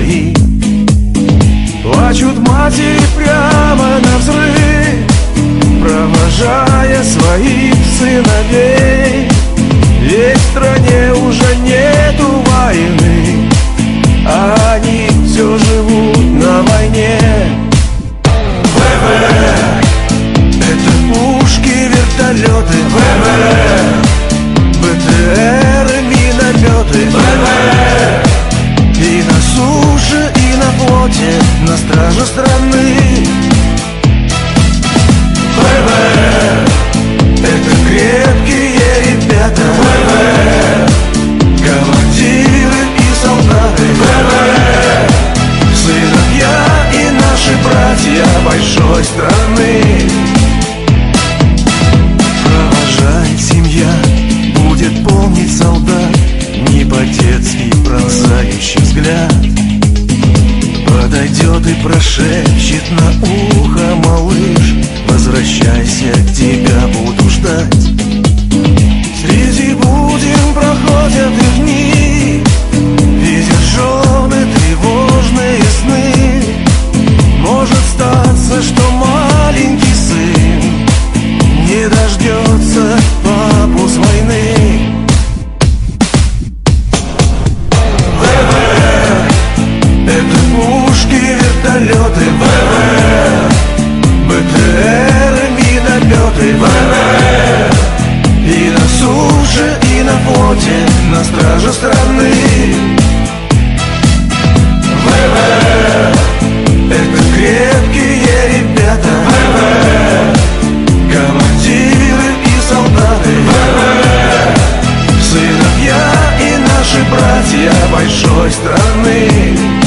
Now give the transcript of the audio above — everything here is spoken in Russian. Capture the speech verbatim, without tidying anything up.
свои. Плачут матери прямо на взрыв, провожая своих сыновей. Ведь в стране уже нету войны, а они все живут на войне. ВВ — это пушки, вертолеты. ВВ — БТРы, минометы. ВВ — и на суше, и на флоте, на страже страны. ВВ — это крепкие ребята. ВВ — командиры и солдаты. ВВ — сыновья и наши братья большой страны. Провожает семья, будет помнить солдат, не по-детски пронзающий взгляд. Подойдет и прошепчет на ухо: малыш, возвращайся, тебя буду ждать. Среди будем проходят и дни, видят жены тревожные сны. Может статься, что маленький сын не дождется папу с войны. ВВ — это пушки, вертолеты. ВВ — БТРы, минометы. ВВ — и на суше, и на флоте, на страже страны. ВВ — это крепкие ребята. ВВ — командиры и солдаты. ВВ — сыновья и наши братья большой страны.